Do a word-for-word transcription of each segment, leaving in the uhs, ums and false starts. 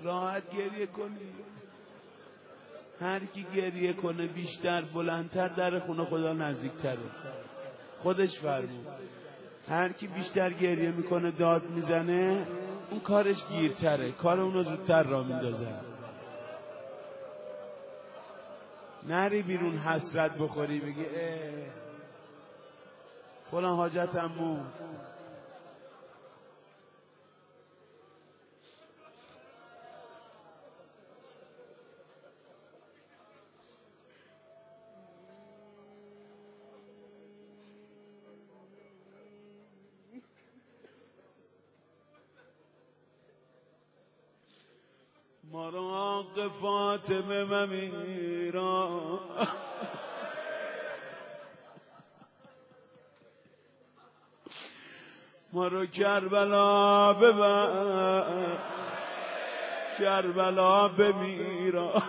راحت گریه کنی. هر کی گریه کنه بیشتر بلندتر در خونه خدا نزدیکتره. خودش فرمود هر کی بیشتر گریه میکنه داد میزنه اون کارش گیرتره، کار اونو زودتر را میندازه. نری بیرون حسرت بخوری بگی اه فلان حاجتم بود. مراق فاطمه ممیرا ما رو کربلا ببر، کربلا بمیرا.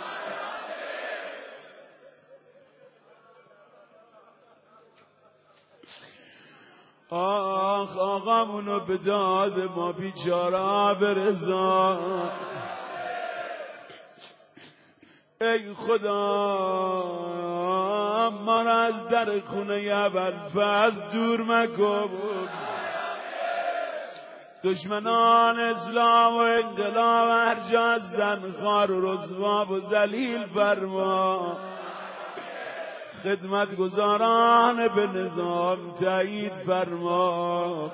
آخ آقامونو به داد ما بیچاره برسان. ای خدا ما را از در خونه ابوالفضل دور مکن. دشمنان اسلام و انقلاب هر جا هستن خوار و رسوا و ذلیل فرما. خدمتگزاران به نظام تایید فرما.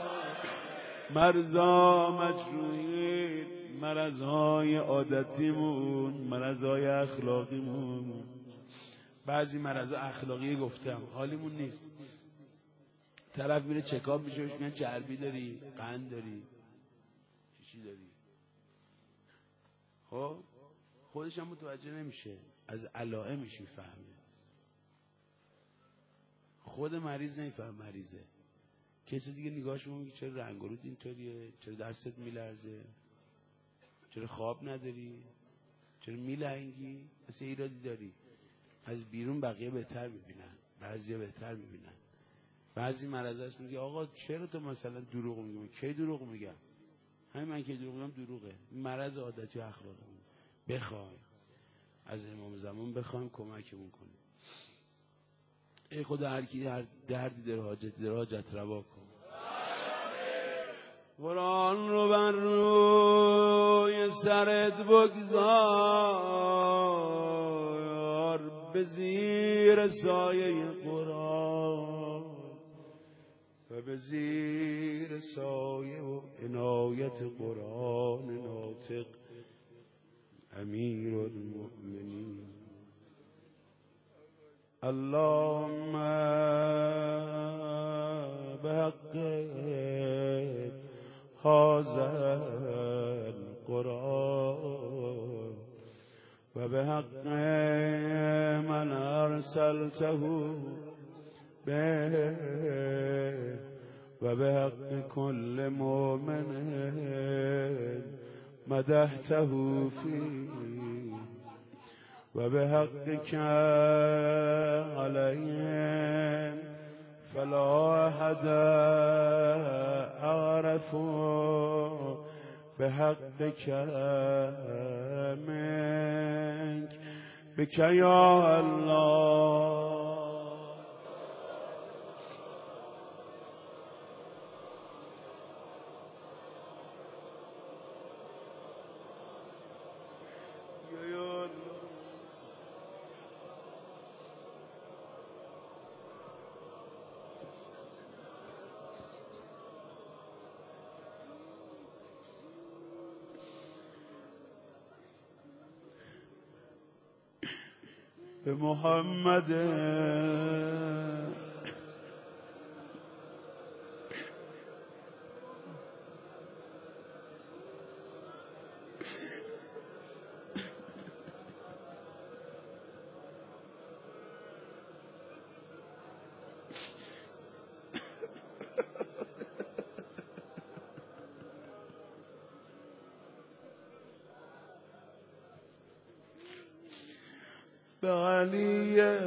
مرزا مجروحین، مرزهای عادتیمون، مرزهای اخلاقیمون. بعضی مرزها اخلاقی گفتم حالیمون نیست. طرف میره چکاب میشه بهش میگن چربی داری، قند داری، چی داری. خب خودش هم متوجه نمیشه، از علائمش میفهمه. خود مریض نمیفهم مریضه، کسی دیگه نگاهش میگه چرا رنگ و رود اینطوریه، چرا دستت میلرزه، چرا خواب نداری، چرا میلنگی، مثل ایرادی داری. از بیرون بقیه بهتر میبینن، بعضی بهتر میبینن. بعضی مرض هست میگه آقا چرا تو مثلا دروغ میگی؟ کی دروغ میگم؟ همین من که دروغ میگم دروغه. مرض عادتی و اخلاقی. بخوای از امام زمان بخوایم کمکمون کنه. ای خدا هر کی هر دردی در حاجت در حاجت روا کن. قرآن رو بر روی سرت بگذار، به زیر سایه قرآن و به زیر سایه و عنایت قرآن ناطق امیر المؤمنین. اللهم بحق هذا القرآن و بحق من ارسلته به و بحق كل مؤمن مدحته فيه و بحقك عليهم فلا أحد أعرف بحقك منك بك يا الله. به محمد به علیه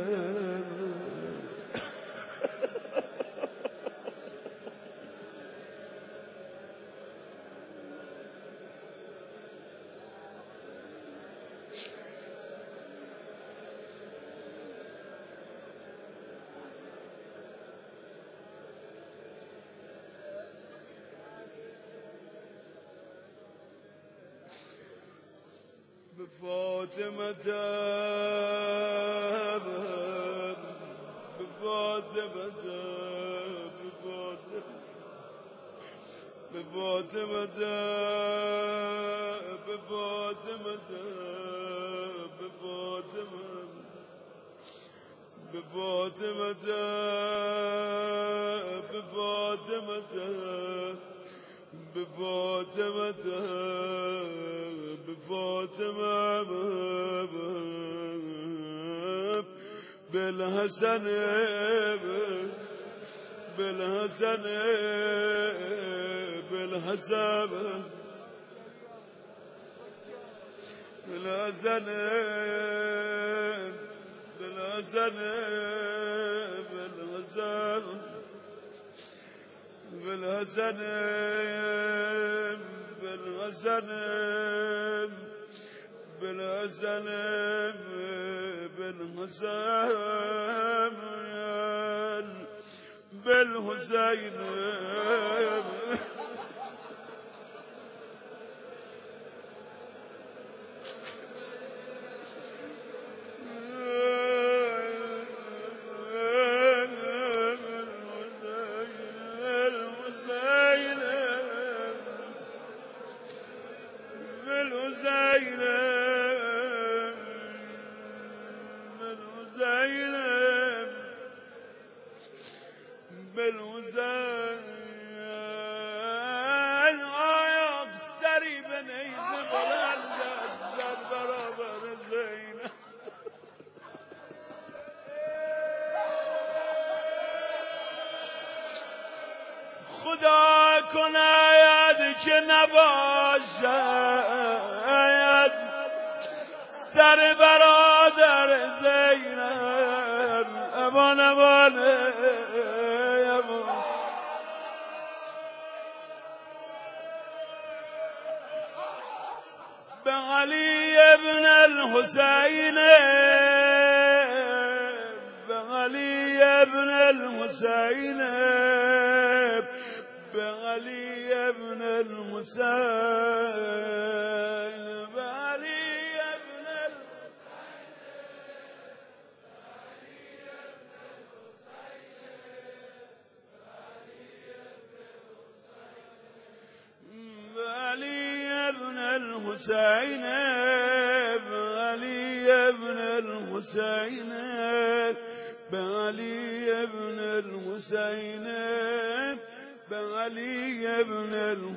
به فاطمه به فاطمه به فاطمه به فاطمه به فاطمه به فاطمه به فاطمه به فاطمه به فاطمه به فاطمه بالحسن بالحسن بالحسن بالحسن بالحسن بالحسن بالحسن بالحسن بالحسن بالحسن بالحسين خدا کند که نباشد سر برادر زینب امان امان به علی ابن الحسین به علی ابن الحسین به علی ابن الحسین به علی ابن الحسین به علی ابن الحسین به علی ابن الحسین به علی ابن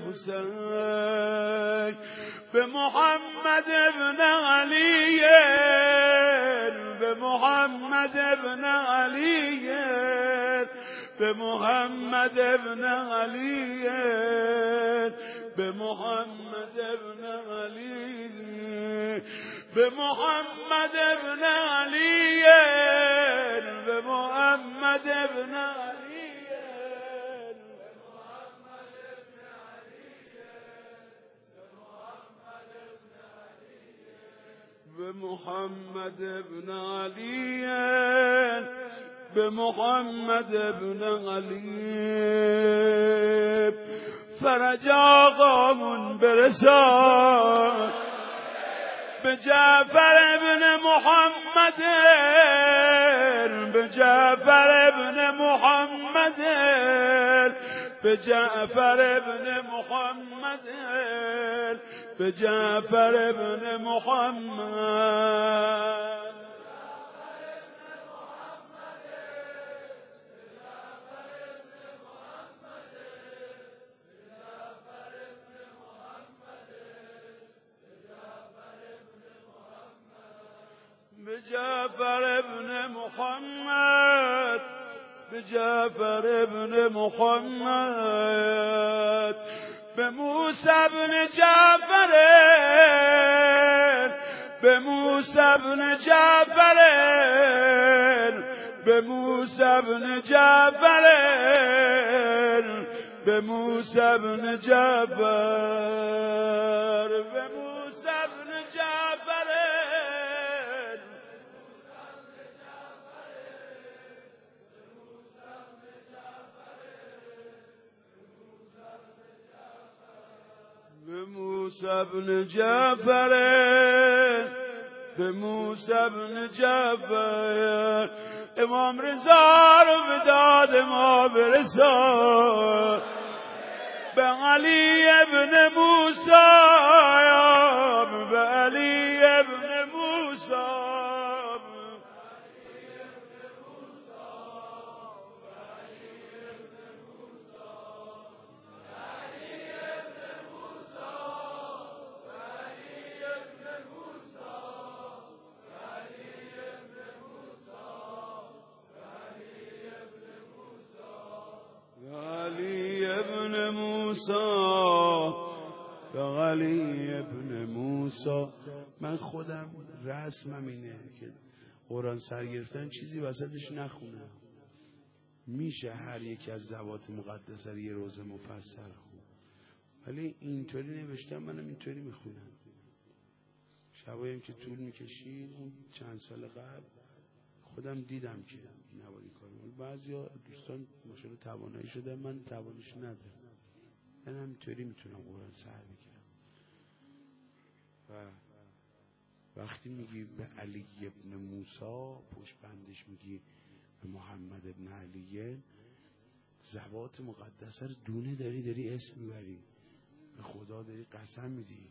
الحسین به محمد ابن علی به محمد ابن علی به محمد ابن علی به محمد ابن علی به محمد ابن علی به محمد ابن علی به محمد ابن علی به محمد ابن علی فرج آقامون برسان به جعفر ابن محمد به جعفر ابن محمد به جعفر ابن محمد به جعفر ابن محمد به جعفر ابن محمد به جعفر ابن محمد به موسی ابن جعفر به موسی ابن جعفر به موسی ابن جعفر به موسی ابن جعفر به موسی ابن جعفر به موسی بن جعفر به موسی بن جعفر امام رضا رو به داد ما برسان به علی ابن موسی به علی ابن موسی علی ابن موسی. من خودم رسمم اینه که قرآن سر گرفتن چیزی وسطش نخونم. میشه هر یکی از ذوات مقدسه رو یه روز مفصل خون، ولی اینطوری نوشتم منم اینطوری میخونم. شباییم که طول میکشید اون چند سال قبل خودم دیدم که نباید کار کنم. بعضیا دوستان ماشاءالله توانایی شده، من تواناییش ندارم. من همینطوری میتونم قرآن سر بگیرم. و وقتی میگی به علی ابن موسی پشت بندش میگی به محمد ابن علیه، ذوات مقدسه رو دونه داری داری اسم میبری، به خدا داری قسم میدی.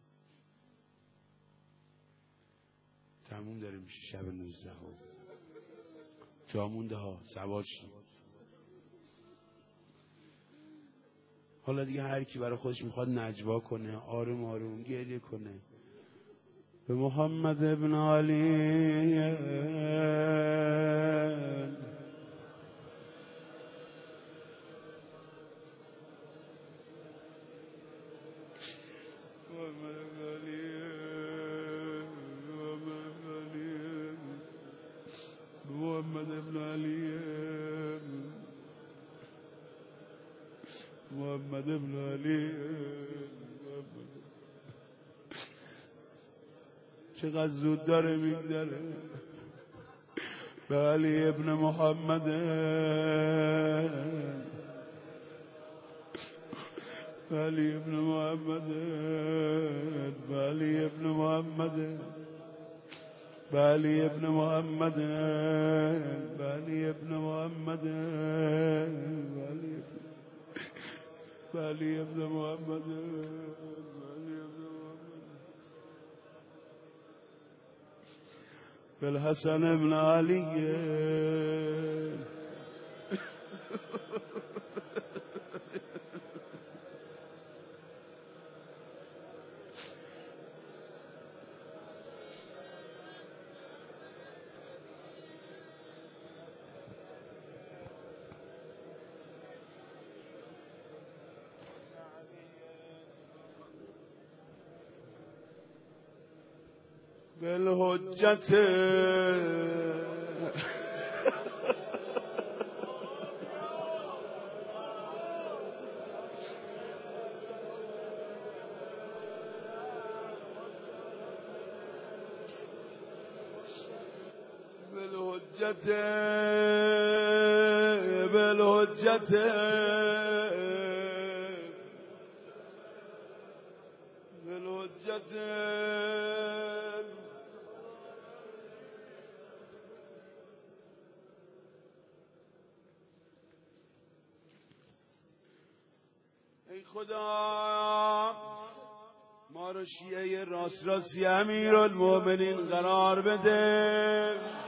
تموم داره میشه شب نوزده ها جامونده ها سوار شید. حالا دیگه هر کی برای خودش میخواد نجوا کنه، آروم آروم گریه کنه. به محمد ابن علی محمد ابن علی محمد ابن علی چقدر زود داره میگذره. به علی ابن محمد به علی ابن محمد به علی ابن محمد به علی ابن محمد به علی ابن محمد به علی ابن محمد بالحسن ابن علی بالحجت بالحجت بالحجت بالحجت ای خدا ما رو شیعه راست راستی امیرالمومنین قرار بده.